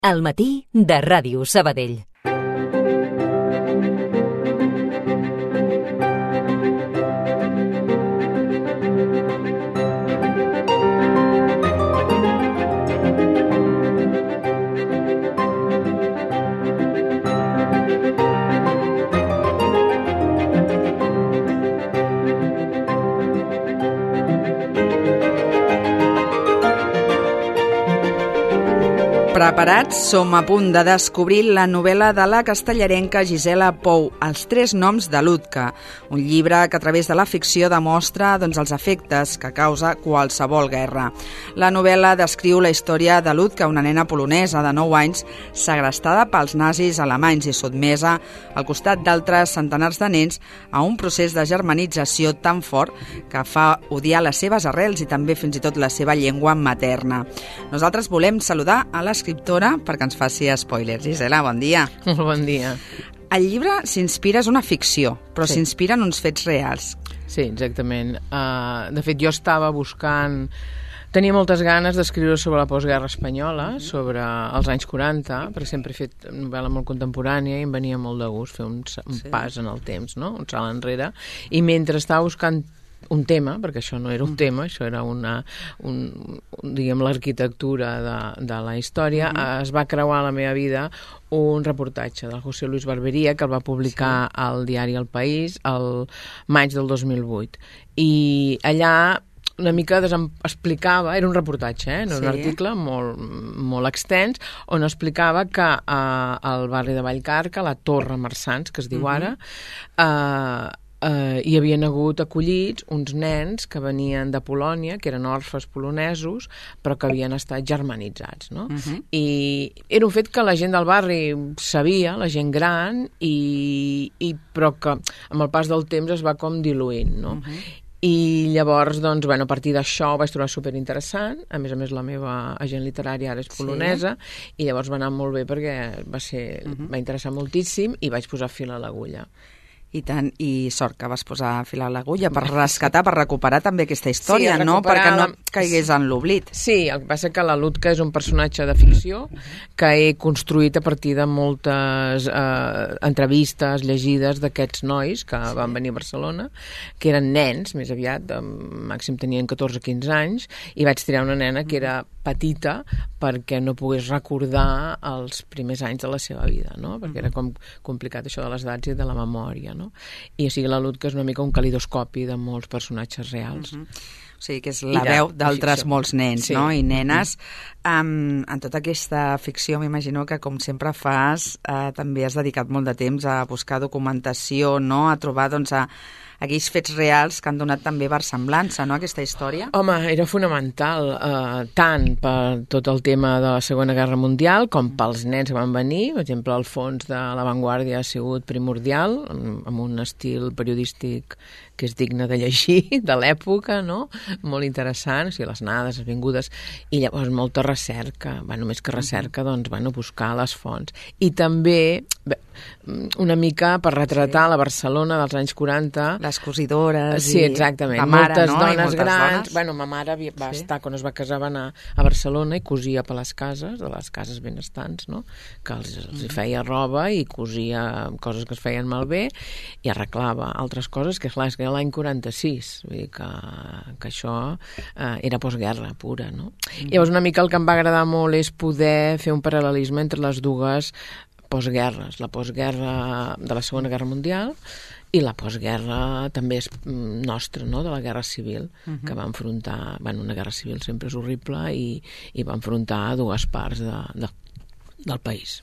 Al matí de Ràdio Sabadell. Preparats, som a punt de descobrir la novel·la de la castellarenca Gisela Pou, Els tres noms de Ludka, un llibre que a través de la ficció demostra els efectes que causa qualsevol guerra. La novel·la descriu la història de Ludka, una nena polonesa de 9 anys, segrestada pels nazis alemanys i sotmesa al costat d'altres centenars de nens a un procés de germanització tan fort que fa odiar les seves arrels i també fins i tot la seva llengua materna. Nosaltres volem saludar a l'escriptora perquè ens faci spoilers. Gisela, bon dia. Molt bon dia. El llibre s'inspira, és una ficció, però s'inspira en uns fets reals. Sí, exactament. De fet, jo estava buscant... Tenia moltes ganes d'escriure sobre la postguerra espanyola, sobre els anys 40, perquè sempre he fet novel·la molt contemporània i em venia molt de gust fer un pas en el temps, no? Un salt enrere. I mentre estava buscant un tema, perquè això no era un tema, això era l'arquitectura de la història, es va creuar a la meva vida un reportatge del José Luis Barbería que el va publicar al diari El País el maig del 2008. I allà una mica explicava, era un reportatge, no un article molt extens, on explicava que al barri de Vallcarca, la Torre Marsans, que es diu ara, hi havien hagut acollits uns nens que venien de Polònia, que eren orfes polonesos, però que havien estat germanitzats, no? I era un fet que la gent del barri sabia, la gent gran, però que amb el pas del temps es va com diluint, no? I llavors, a partir d'això ho vaig trobar superinteressant. A més, la meva agent literària ara és polonesa, i llavors va anar molt bé perquè va interessar moltíssim i vaig posar fil a l'agulla. I tant, i sort que vas posar fil a l'agulla per rescatar, per recuperar també aquesta història, no? Perquè no caigués en l'oblit. Sí, el que passa que la Ludka és un personatge de ficció que he construït a partir de moltes entrevistes llegides d'aquests nois que van venir a Barcelona, que eren nens, més aviat, màxim tenien 14-15 anys, i vaig triar una nena que era petita perquè no pogués recordar els primers anys de la seva vida, no? Perquè era com complicat això de les edats i de la memòria, no? I o sigui, la Ludka és una mica un calidoscopi de molts personatges reals. O sigui, que és la veu d'altres molts nens, no? I nenes. En tota aquesta ficció m'imagino que, com sempre fas, també has dedicat molt de temps a buscar documentació, no? A trobar, aquells fets reals que han donat també versemblança, no?, a aquesta història. Home, era fonamental, tant per tot el tema de la Segona Guerra Mundial com pels nens que van venir. Per exemple, el fons de La Vanguardia ha sigut primordial, amb un estil periodístic que és digne de llegir, de l'època, no? Molt interessant, o sigui, les anades, les vingudes, i llavors molta recerca, més que recerca, buscar les fonts. I també, una mica per retratar la Barcelona dels anys 40. Les cosidores. Sí, exactament. La mare, moltes no? Dones grans. Ma mare va estar, quan es va casar, va anar a Barcelona i cosia per les cases, de les cases benestants, no? Que els feia roba i cosia coses que es feien malbé i arreglava altres coses, que clar, és que era l'any 46, vull dir que això era postguerra pura, no? Llavors una mica el que em va agradar molt és poder fer un paral·lelisme entre les dues postguerres, la postguerra de la Segona Guerra Mundial i la postguerra també és nostra, no?, de la Guerra Civil, que va enfrontar... una guerra civil sempre és horrible i va enfrontar dues parts del país.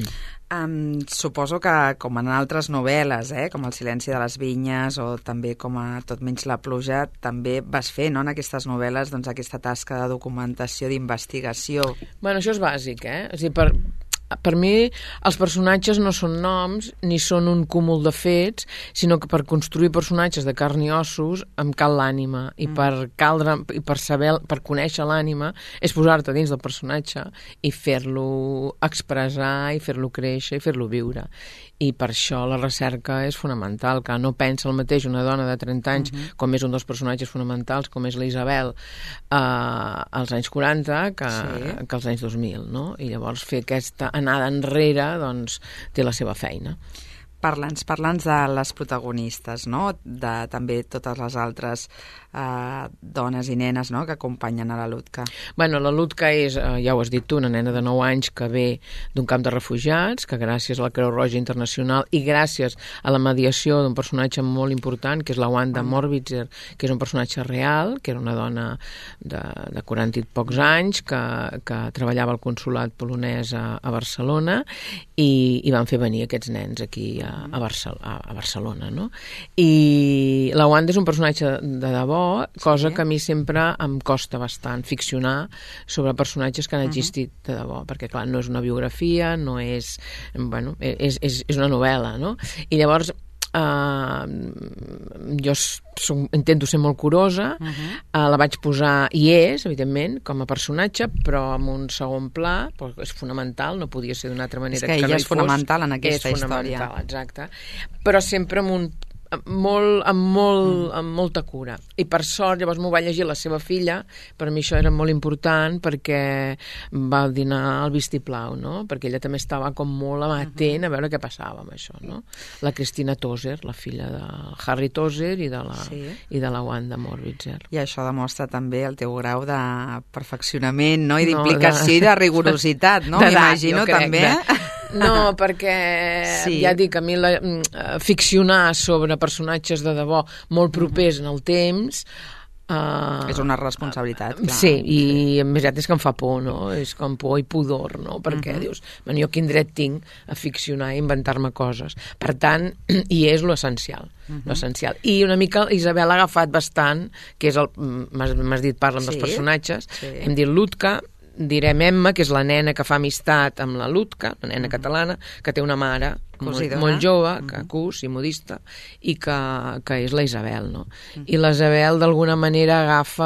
Suposo que, com en altres novel·les, com El silenci de les vinyes o també com a Tot menys la pluja, també vas fer, no?, en aquestes novel·les, aquesta tasca de documentació, d'investigació. Això és bàsic, O sigui, per mi els personatges no són noms ni són un cúmul de fets, sinó que per construir personatges de carn i ossos em cal l'ànima, i per saber, per conèixer l'ànima és posar-te dins del personatge i fer-lo expressar i fer-lo créixer i fer-lo viure. I per això la recerca és fonamental, que no pensa el mateix una dona de 30 anys, com és un dels personatges fonamentals, com és la Isabel als anys 40, que als anys 2000, no? I llavors fer aquesta anada enrere, doncs, té la seva feina. Parla'ns de les protagonistes, no? De també totes les altres dones i nenes, no?, que acompanyen a la Ludka. Bueno, la Ludka és, ja ho has dit tu, una nena de 9 anys que ve d'un camp de refugiats, que gràcies a la Creu Roja Internacional i gràcies a la mediació d'un personatge molt important, que és la Wanda Morbitzer, que és un personatge real, que era una dona de 40 i pocs anys, que treballava al consolat polonès a Barcelona, i van fer venir aquests nens aquí a Barcelona, no? I la Wanda és un personatge de debò, cosa que a mi sempre em costa bastant ficcionar sobre personatges que han existit de debò, perquè clar, no és una biografia, no és... Bueno, és una novel·la, no? I llavors jo intento ser molt curosa, la vaig posar, i és, evidentment, com a personatge, però en un segon pla, és fonamental, no podia ser d'una altra manera. És que ella és fonamental en aquesta història. És fonamental, exacte. Però sempre amb molta cura. I per sort, llavors m'ho va llegir la seva filla, per mi això era molt important perquè va dinar al vistiplau, no? Perquè ella també estava com molt amatent a veure què passava amb això, no? La Cristina Tozer, la filla de Harry Tozer i de la Wanda Morbitzer. I això demostra també el teu grau de perfeccionament, no? I d'implicació i de rigorositat, no? M'imagino també. No, perquè ja dic, a mi ficcionar sobre personatges de debò molt propers en el temps és una responsabilitat, clar. Sí, i a més és que em fa por, no? És com por i pudor, no? Perquè dius, jo quin dret tinc a ficcionar i inventar-me coses. Per tant, i és l'essencial. I una mica Isabel ha agafat bastant, que és el... M'has dit, parla amb els personatges, hem dit Ludka, direm Emma, que és la nena que fa amistat amb la Ludka, la nena catalana, que té una mare molt jove, que cus i modista, i que és la Isabel, no? I la Isabel d'alguna manera agafa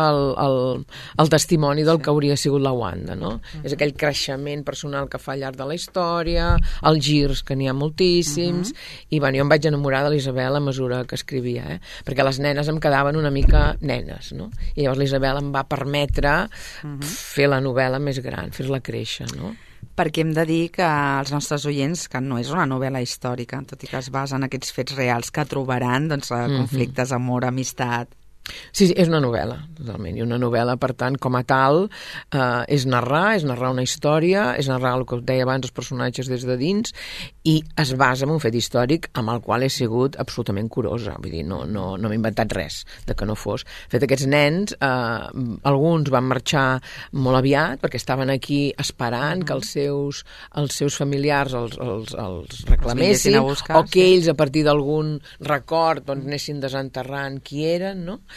el testimoni del que hauria sigut la Wanda, no? És aquell creixement personal que fa al llarg de la història, els girs, que n'hi ha moltíssims, i bueno, jo em vaig enamorar de l'Isabel a mesura que escrivia, perquè les nenes em quedaven una mica nenes, no? I llavors l'Isabel em va permetre fer la novel·la més gran, fer-la créixer, no? Perquè hem de dir que als nostres oients que no és una novel·la històrica, tot i que es basa en aquests fets reals que trobaran, doncs, conflictes, amor, amistat. Sí, és una novel·la, totalment. I una novel·la, per tant, com a tal, és narrar una història, és narrar el que deia abans, els personatges des de dins, i es basa en un fet històric amb el qual he sigut absolutament curosa. Vull dir, no m'he inventat res de que no fos. De fet, aquests nens, alguns van marxar molt aviat, perquè estaven aquí esperant que els seus familiars els reclamessin, o que ells, a partir d'algun record, doncs, anessin desenterrant qui eren, no?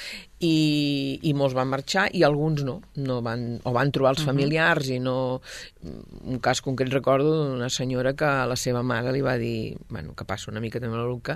I molts van marxar i alguns no van trobar els familiars i no... Un cas concret recordo d'una senyora que la seva mare li va dir, bueno, que passa una mica també la Luca,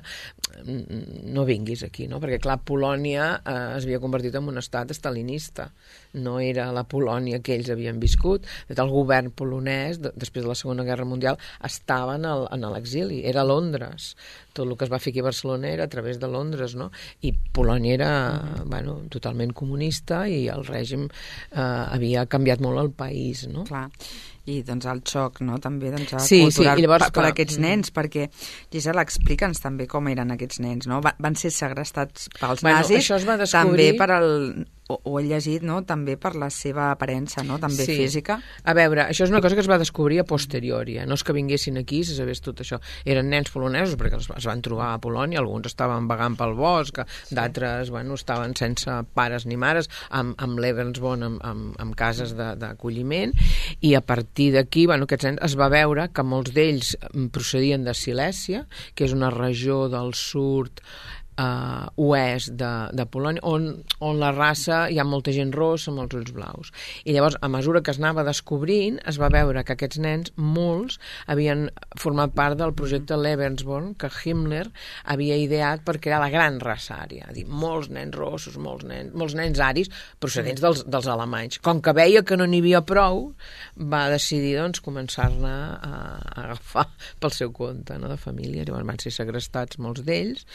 no vinguis aquí, no? Perquè clar, Polònia es havia convertit en un estat estalinista, no era la Polònia que ells havien viscut. El govern polonès, després de la Segona Guerra Mundial, estava en l'exili, era a Londres. Tot el que es va fer aquí a Barcelona era a través de Londres, no? I Polònia era, bueno, totalment comunista i el règim havia canviat molt el país, no? Clar. I doncs el xoc, no?, també cultural llavors, per aquests nens, perquè Gisela, explica'ns també com eren aquests nens, no? Van ser segrestats pels nazis, això es va descobrir... també ho he llegit, no?, també per la seva aparença, no?, també física. A veure, això és una cosa que es va descobrir a posteriori, no és que vinguessin aquí si sabés tot això. Eren nens polonesos perquè es van trobar a Polònia, alguns estaven vagant pel bosc, d'altres, bueno, estaven sense pares ni mares, amb l'Evensborn, amb cases d'acolliment, i a partir d'aquí, bueno, aquests nens, es va veure que molts d'ells procedien de Silèsia, que és una regió del sud oest de Polònia, on la raça hi ha molta gent rossa amb els ulls blaus. I llavors, a mesura que es anava descobrint, es va veure que aquests nens, molts, havien format part del projecte Lebensborn, que Himmler havia ideat per crear la gran raça ària. Dir, molts nens rossos, molts nens aris procedents dels alemanys. Com que veia que no n'hi havia prou, va decidir doncs, començar-ne a agafar pel seu compte, no, de família. Llavors van ser segrestats molts d'ells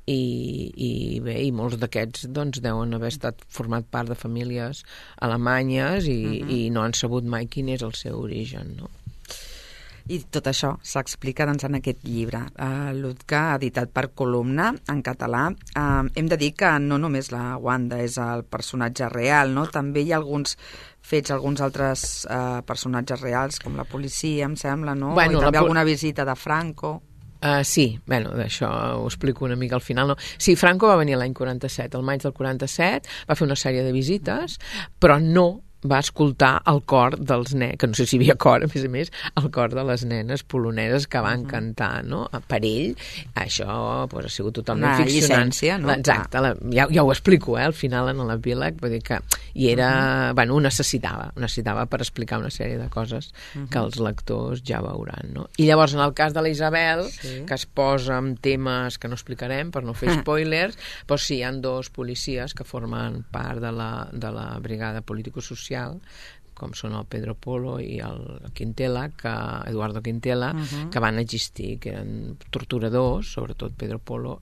i molts d'aquests doncs, deuen haver estat format part de famílies alemanyes i no han sabut mai quin és el seu origen, no? I tot això s'explica doncs, en aquest llibre, Ludka, editat per Columna, en català. Hem de dir que no només la Wanda és el personatge real, no? També hi ha alguns altres personatges reals, com la policia, em sembla, no? I també alguna visita de Franco. Sí, d'això ho explico una mica al final. No? Sí, Franco va venir l'any 47, el maig del 47, va fer una sèrie de visites, però no va escoltar el cor dels nens, que no sé si hi havia cor, a més, el cor de les nenes poloneses que van cantar, no? Per ell, això ha sigut totalment ficcionant. Una llicència, no? Exacte, ja ho explico, al final, en l'epíleg, vull dir que i era, ho necessitava per explicar una sèrie de coses que els lectors ja veuran, no? I llavors, en el cas de la Isabel, que es posa amb temes que no explicarem per no fer spoilers, doncs sí, hi ha dos policies que formen part de la brigada político-social, com són el Pedro Polo i el Eduardo Quintela, que van existir, que eren torturadors, sobretot Pedro Polo,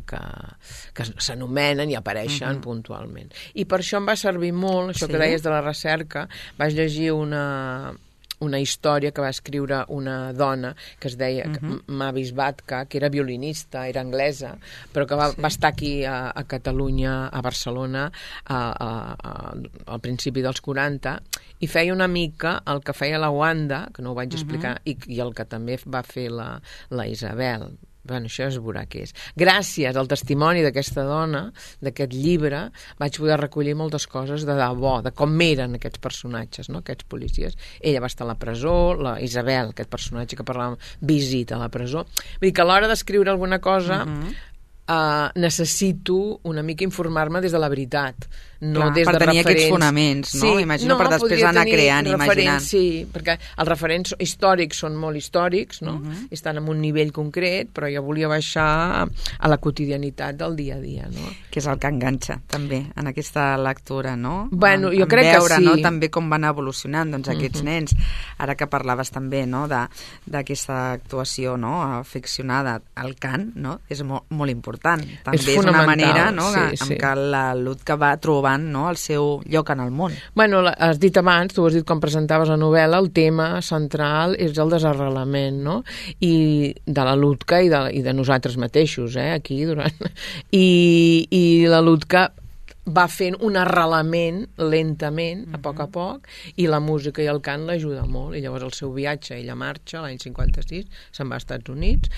que s'anomenen i apareixen puntualment. I per això em va servir molt, això que deies de la recerca, vaig llegir una història que va escriure una dona que es deia Mavis Batka, que era violinista, era anglesa, però que va estar aquí a Catalunya, a Barcelona, al principi dels 40, i feia una mica el que feia la Wanda, que no ho vaig explicar, i el que també va fer la Isabel. Això es veurà què és. Gràcies al testimoni d'aquesta dona, d'aquest llibre, vaig poder recollir moltes coses de debò, de com eren aquests personatges, no? Aquests policies. Ella va estar a la presó, la Isabel, aquest personatge que parlàvem, visita a la presó. Vull dir que a l'hora d'escriure alguna cosa necessito una mica informar-me des de la veritat, no des de referents. Per tenir aquests fonaments, no? Imagino per després anar creant, imaginant. Sí, perquè els referents històrics són molt històrics, no? Estan en un nivell concret, però jo volia baixar a la quotidianitat del dia a dia, no? Que és el que enganxa, també, en aquesta lectura, no? Bueno, jo crec que sí. No? També com van evolucionant, doncs, aquests nens. Ara que parlaves també, no?, d'aquesta actuació, no?, ficcionada, el cant, no?, és molt important. També és una manera, no?, en què la Ludka va trobant, no?, el seu lloc en el món. Bueno, has dit abans, tu has dit quan presentaves la novel·la, el tema central és el desarrelament, no?, i de la Ludka i de nosaltres mateixos, aquí durant... I la Ludka va fent un arrelament lentament, a poc, i la música i el cant l'ajuda molt. I llavors el seu viatge, ella marxa l'any 56, se'n va als Estats Units,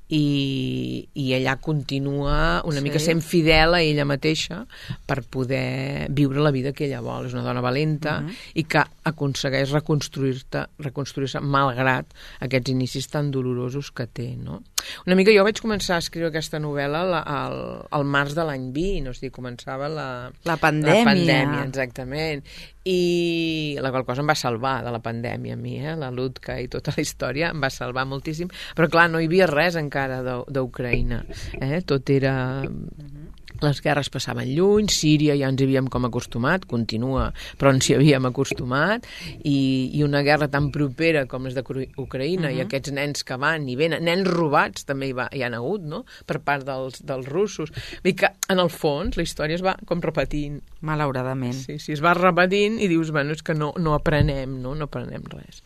i ella continua una mica sent fidel a ella mateixa per poder viure la vida que ella vol. És una dona valenta i que aconsegueix reconstruir-se malgrat aquests inicis tan dolorosos que té, no? Una mica jo vaig començar a escriure aquesta novel·la al març de l'any 20, o sigui, començava la pandèmia. La pandèmia, exactament. I la qual cosa em va salvar de la pandèmia a mi, la Ludka i tota la història em va salvar moltíssim, però clar, no hi havia res encara d'Ucraïna, tot era... Les guerres passaven lluny, Síria ja ens hi havíem com acostumat, continua, però ens hi havíem acostumat, i una guerra tan propera com és d'Ucraïna, i aquests nens que van i venen, nens robats també hi han hagut, no?, per part dels russos. Vull dir que, en el fons, la història es va com repetint. Malauradament. Sí, es va repetint i dius, bueno, és que no aprenem, no aprenem res.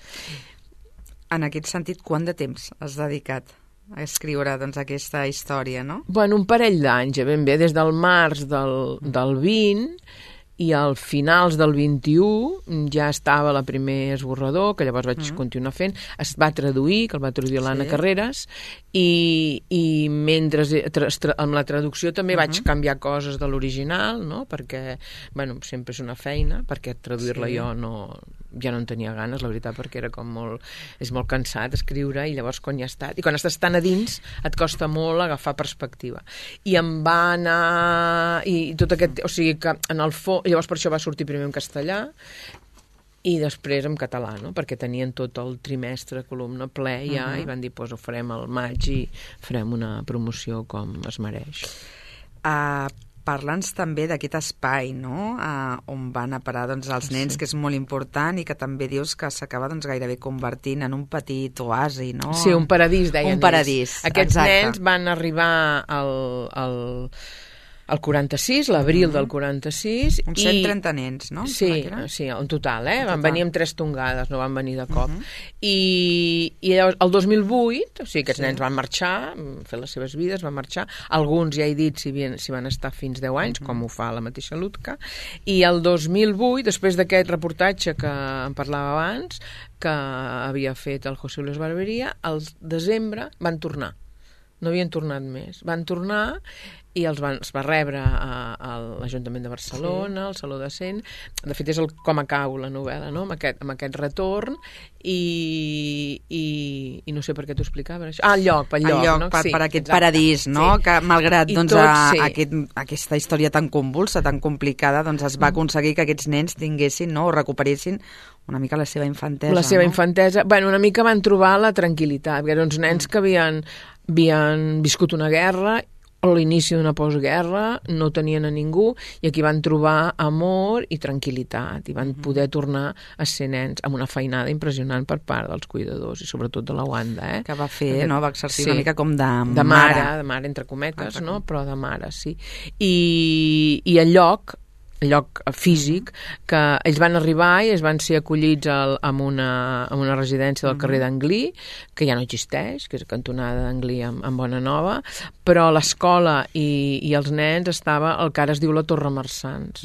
En aquest sentit, quant de temps has dedicat a escriure, doncs, aquesta història, no? Bueno, un parell d'anys, ben bé, des del març del 20, i al finals del 21 ja estava la primer esborrador, que llavors vaig continuar fent, es va traduir, que el va traduir l'Anna Carreras, i mentre amb la traducció també vaig canviar coses de l'original, no?, perquè, bueno, sempre és una feina, perquè traduir-la jo no ja no en tenia ganes, la veritat, perquè era com és molt cansat escriure, i llavors quan estàs tan a dins et costa molt agafar perspectiva. I em va anar... I tot aquest... O sigui que en el llavors per això va sortir primer en castellà, i després en català, no? Perquè tenien tot el trimestre columna ple ja, i van dir, doncs ho farem al maig i farem una promoció com es mereix. Parla'ns també d'aquest espai, no? On van a parar els nens, que és molt important, i que també dius que s'acaba gairebé convertint en un petit oasi, no? Sí, un paradís, deien ells. Un paradís, Aquests nens van arribar al 46, l'abril del 46. Uns 130 nens, no? Sí, en total, van venir amb 3 tongades, no van venir de cop. I llavors, el 2008, o sigui, aquests nens van marxar, fer les seves vides, van marxar. Alguns, ja he dit, si van estar fins 10 anys, com ho fa la mateixa Lutka. I el 2008, després d'aquest reportatge que em parlava abans, que havia fet el José Luis Barbería, al desembre van tornar. No havien tornat més. Van tornar i es va rebre a l'Ajuntament de Barcelona, al Saló de Cent. De fet, és com acabo la novel·la, no? Amb aquest retorn, i no sé per què t'ho explicava, això. El lloc, no? Per aquest paradís, no? Que malgrat aquesta història tan convulsa, tan complicada, es va aconseguir que aquests nens tinguessin, no? O recuperessin una mica la seva infantesa. La seva infantesa. Bueno, una mica van trobar la tranquil·litat, perquè eren uns nens que havien viscut una guerra, a l'inici d'una postguerra, no tenien a ningú, i aquí van trobar amor i tranquil·litat, i van poder tornar a ser nens amb una feinada impressionant per part dels cuidadors, i sobretot de la Wanda. Que va fer, no? Va exercir una mica com de mare, entre cometes, no? Però de mare, sí. I el lloc físic, que ells van arribar i es van ser acollits en una residència del carrer d'Anglí, que ja no existeix, que és cantonada d'Anglí amb Bona Nova, però l'escola i els nens estava al que ara es diu la Torre Marsans,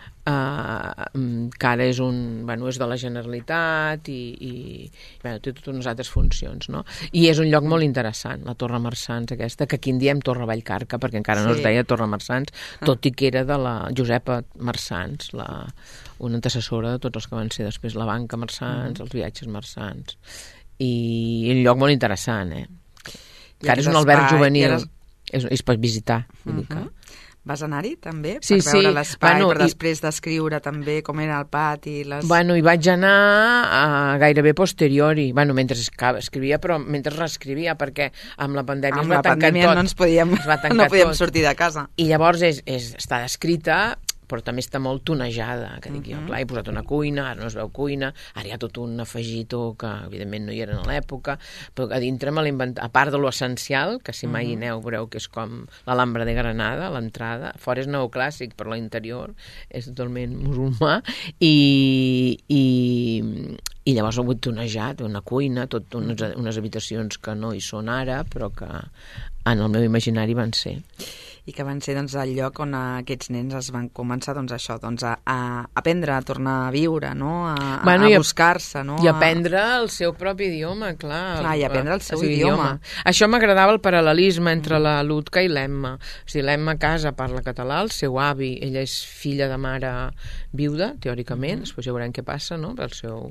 que ara és de la Generalitat i té totes unes altres funcions, no? I és un lloc molt interessant, la Torre Marsans aquesta, que aquí en diem Torre Vallcarca, perquè encara no es deia Torre Marsans, tot i que era de la Josepa Marsans, una antecessora de tots els que van ser després la banca Marsans, els viatges Marsans, i un lloc molt interessant, que ara és un alberg juvenil, és per visitar, vull dir que... Vas anar-hi, també? Per veure l'espai, per després descriure també com era el pati... Hi vaig anar gairebé posteriori, mentre escrivia, però mentre reescrivia, perquè amb la pandèmia es va tancar tot. No podíem sortir de casa. I llavors està descrita, però també està molt tonejada, que dic jo, clar, he posat una cuina, ara no es veu cuina, ara hi ha tot un afegitó que evidentment no hi era en l'època, però a dintre me l'he inventat, a part de lo essencial, que si mai hi aneu veureu que és com l'Alhambra de Granada, l'entrada, fora és neoclàssic, però l'interior és totalment musulmà, i llavors ho he tonejat, una cuina, tot unes habitacions que no hi són ara, però que en el meu imaginari van ser. I que van ser el lloc on aquests nens es van començar a aprendre a tornar a viure, no? A buscar-se, no? I aprendre el seu propi idioma, clar. I aprendre el seu idioma. Això m'agradava, el paral·lelisme entre la Lutka i l'Emma. O sigui, l'Emma a casa parla català, el seu avi, ella és filla de mare viuda, teòricament, després ja veurem què passa, no?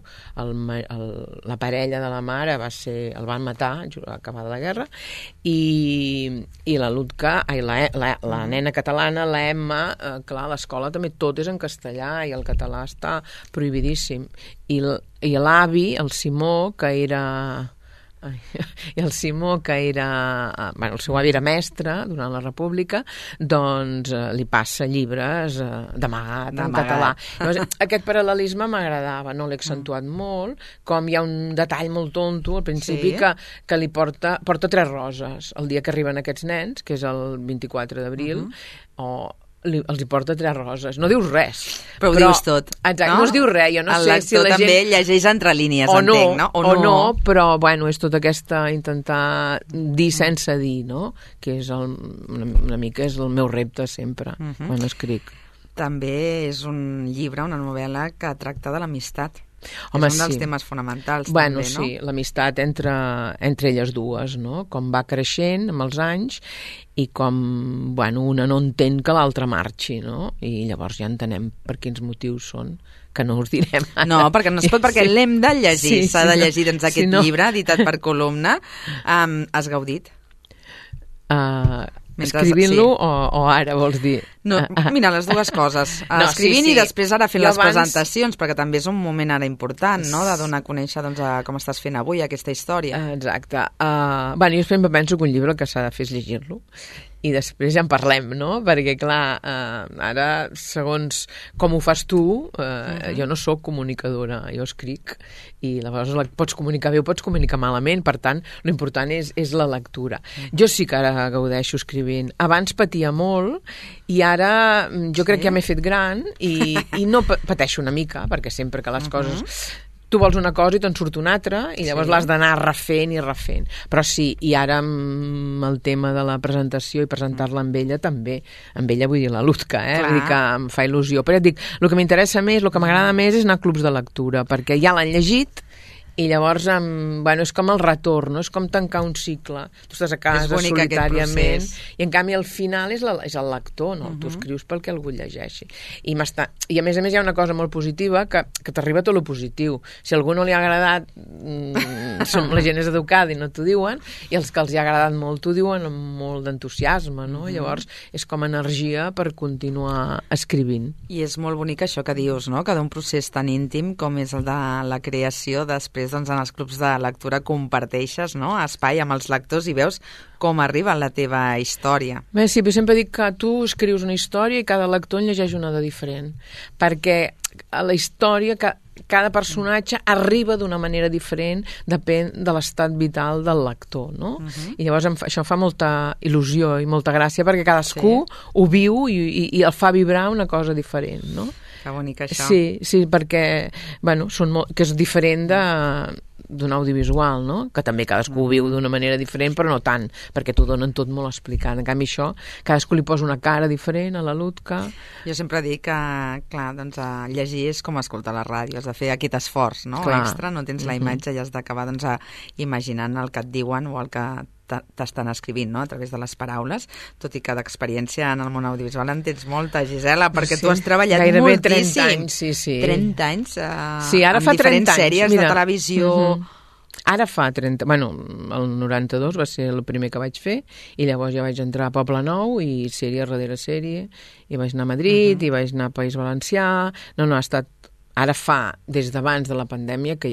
La parella de la mare el van matar acabada la guerra, i la Lutka, la nena catalana, la Emma, clar, a l'escola també tot és en castellà i el català està prohibidíssim. I l'avi, el Simó, que era... el seu avi era mestre durant la República, doncs li passa llibres d'amagat en català. Llavors, aquest paral·lelisme m'agradava, no l'he accentuat molt, com hi ha un detall molt tonto al principi que li porta 3 roses el dia que arriben aquests nens, que és el 24 d'abril, els hi porta 3 roses. No dius res. Però ho dius tot. Exacte, no es diu res. Jo no sé si la gent... també llegeix entre línies, entenc, no? O no, però, és tota aquesta intentar dir sense dir, no? Que és una mica és el meu repte sempre, quan escric. També és un llibre, una novel·la que tracta de l'amistat. Home, és un dels temes fonamentals, bueno, també, no? Sí, l'amistat entre elles dues, no? Com va creixent amb els anys i com, bueno, una no entén que l'altra marxi, no? I llavors ja entenem per quins motius són, que no us direm ara. No, perquè no es pot, perquè l'hem de llegir. S'ha de llegir, doncs, aquest llibre, editat per Columna. Has gaudit? Escrivint-lo o ara, vols dir? No, mira, les dues coses. Escrivint i després ara fent les presentacions, perquè també és un moment ara important, no?, de donar a conèixer doncs, com estàs fent avui aquesta història. Exacte. Jo sempre penso que un llibre el que s'ha de fer és llegir-lo i després ja en parlem, no? Perquè, clar, ara, segons com ho fas tu, jo no sóc comunicadora, jo escric, i llavors pots comunicar bé o pots comunicar malament, per tant, l'important és la lectura. Jo sí que ara gaudeixo escrivint. Abans patia molt, i ara jo crec que ja m'he fet gran, i no pateixo una mica, perquè sempre que les coses... Tu vols una cosa i te'n surt una altra i llavors l'has d'anar refent i refent. Però sí, i ara amb el tema de la presentació i presentar-la amb ella també. Amb ella vull dir la Lutca, vull dir que em fa il·lusió. Però et dic, el que m'interessa més, el que m'agrada més és anar a clubs de lectura, perquè ja l'han llegit i llavors, és com el retorn, no? És com tancar un cicle. Tu estàs a casa solitàriament i en canvi al final és el lector, no? Tu escrius pel que algú llegeixi. I a més hi ha una cosa molt positiva que t'arriba tot lo positiu. Si a algú no li ha agradat, la gent és educada i no t'ho diuen, i els que els hi ha agradat molt t'ho diuen amb molt d'entusiasme, no? Llavors és com energia per continuar escrivint. I és molt bonic això que dius, no?, que d'un procés tan íntim com és el de la creació, després doncs, en els clubs de lectura comparteixes, no?, espai amb els lectors i veus com arriba la teva història. Bé, sí, però sempre dic que tu escrius una història i cada lector en llegeix una de diferent, perquè a la història cada personatge arriba d'una manera diferent, depèn de l'estat vital del lector, no? I llavors això fa molta il·lusió i molta gràcia perquè cadascú ho viu i el fa vibrar una cosa diferent, no? Que bonic, això. Sí, perquè, que és diferent d'un audiovisual, no? Que també cadascú ho viu d'una manera diferent, però no tant, perquè t'ho donen tot molt explicat. En canvi, això, cadascú li posa una cara diferent a la Lutca. Jo sempre dic que, clar, doncs, llegir és com escoltar la ràdio, has de fer aquest esforç, no?, extra, no tens la imatge i has d'acabar, doncs, imaginant el que et diuen o el que t'estan escrivint, no?, a través de les paraules, tot i que d'experiència en el món audiovisual en tens molta, Gisela, perquè tu has treballat gairebé moltíssim. 30 anys, sí. 30 anys ara fa en diferents 30 anys, sèries de televisió. Ara fa 30... el 92 va ser el primer que vaig fer i llavors ja vaig entrar a Poble Nou i sèrie darrere sèrie i vaig anar a Madrid i vaig anar a País Valencià. No, ha estat... Ara fa, des d'abans de la pandèmia, que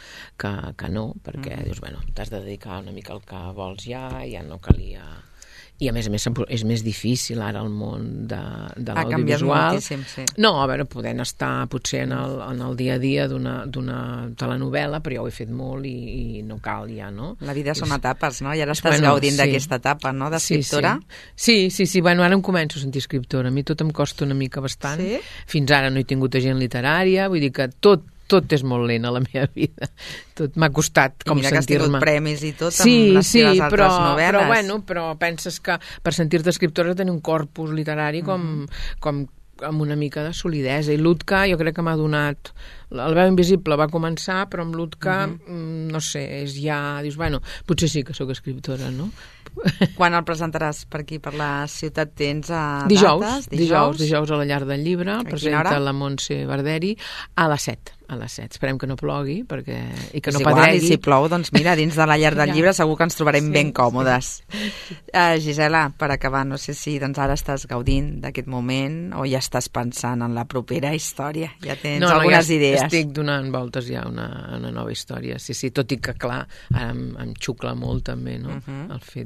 no, perquè dius, t'has de dedicar una mica al que vols ja no calia... I a més és més difícil ara el món de l'audiovisual. Ha canviat moltíssim, sí. No, a veure, podent estar potser en el dia a dia d'una telenovel·la, però ja ho he fet molt i no cal ja, no? La vida són etapes, no? I ara estàs gaudint d'aquesta etapa, no?, d'escriptora. Sí, ara em començo a sentir escriptora. A mi tot em costa una mica bastant. Sí? Fins ara no he tingut agent literària, vull dir que tot és molt lent a la meva vida. Tot m'ha costat com sentir-me. I mira que has tingut premis i tot amb les teves altres novel·les. Però penses que per sentir-te escriptora has de tenir un corpus literari com amb una mica de solidesa. I Lutca jo crec que m'ha donat... El veu invisible va començar, però amb Lutca, no sé, és ja... Dius, potser sí que sóc escriptora, no? Quan el presentaràs per aquí, per la ciutat, tens dates? Dijous a la Llar del Llibre, presenta la Montse Barderi a les 7. Esperem que no plogui i que no pedregui. I si plou, doncs mira, dins de la Llar del Llibre segur que ens trobarem ben còmodes. Gisela, per acabar, no sé si ara estàs gaudint d'aquest moment o ja estàs pensant en la propera història. Ja tens algunes idees. Estic donant voltes ja a una nova història. Sí, tot i que, clar, ara em xucla molt també, no?, el fet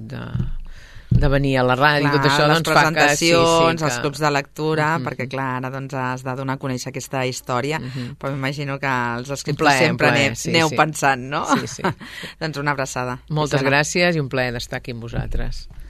de venir a la ràdio, tot això, les presentacions, els clubs de lectura, perquè, clar, ara has de donar a conèixer aquesta història, però m'imagino que els escriptors sempre aneu pensant, no? Sí. Doncs una abraçada. Moltes gràcies i un plaer d'estar aquí amb vosaltres.